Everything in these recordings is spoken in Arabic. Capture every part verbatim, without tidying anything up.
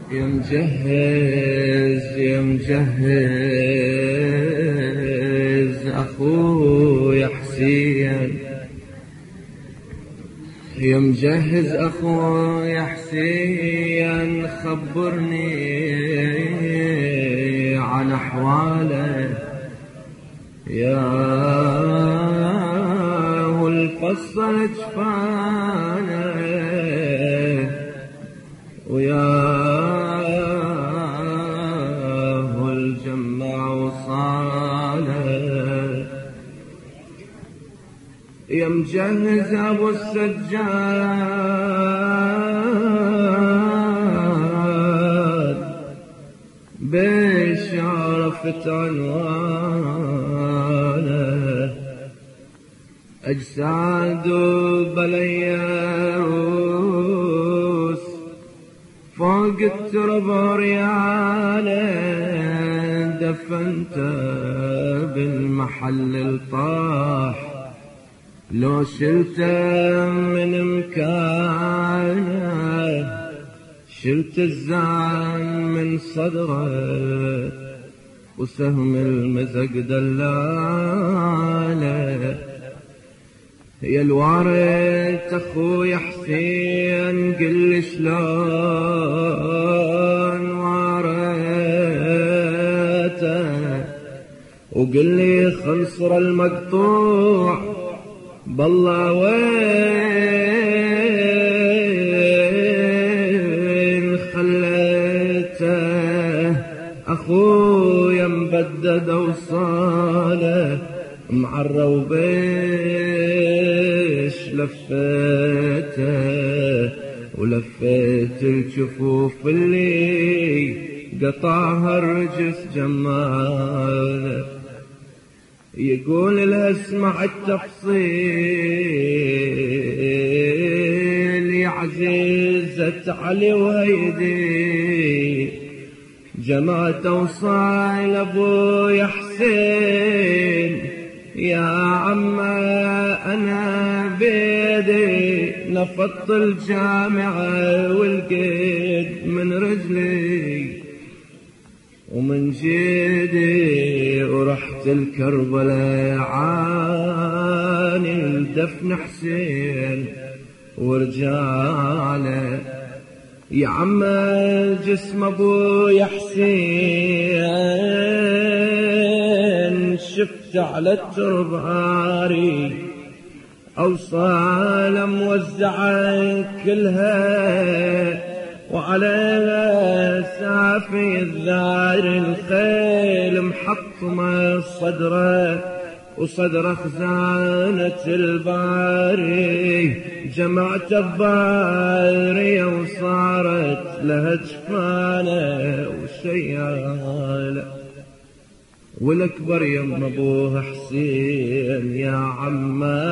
يا مجهز يا مجهز أخويا حسين، يا مجهز أخويا حسين خبرني عن أحواله، يا والفصل جفانه ويا والجمع وصاله، يا مجهز أبو السجاد بشرفت عنوانه، أجساد بليروس فوق الترب رياله، دفنته بالمحل الطاح لو شلته من مكانه، شلت الزعم من صدره وسهم المزق دلاله، يا الوارث اخويا حسين قل شلون وارثته، وقل لي خنصر المقطوع بالله وين خليته، اخويا مبدد وصاله معرى وبيش لفيته، ولفيت الجفوف اللي قطعها الرجس جماله، يقول له اسمع التفصيل يا عزيزة علي وهيدي، جمعت وصايل ابويا حسين، يا عما انا بيدي نفضت الجامعة والقيد من رجلي ومن جيدي، ورحت الكربلاء عاني لدفن حسين ورجاله، يا عما جسم ابويا حسين شفت على الترب عاري، اوصال موزعه كلها وعلى سافي الذار الخيل محطمة صدره، وصدر خزانة الباري جمعت الضارية وصارت لها جفانة وشيالة، والاكبر يم ابوها حسين يا عما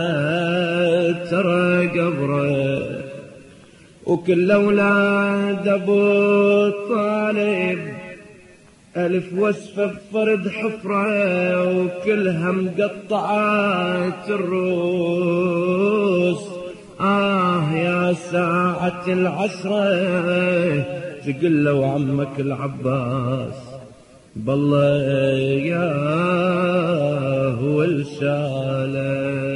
ترى قبره، وكل أولاد أبو طالب ألف وصفة بفرد حفرة، وكلها مقطعات الروس، آه يا ساعة العسرة تقل له عمك العباس بالله يا هو الشالة.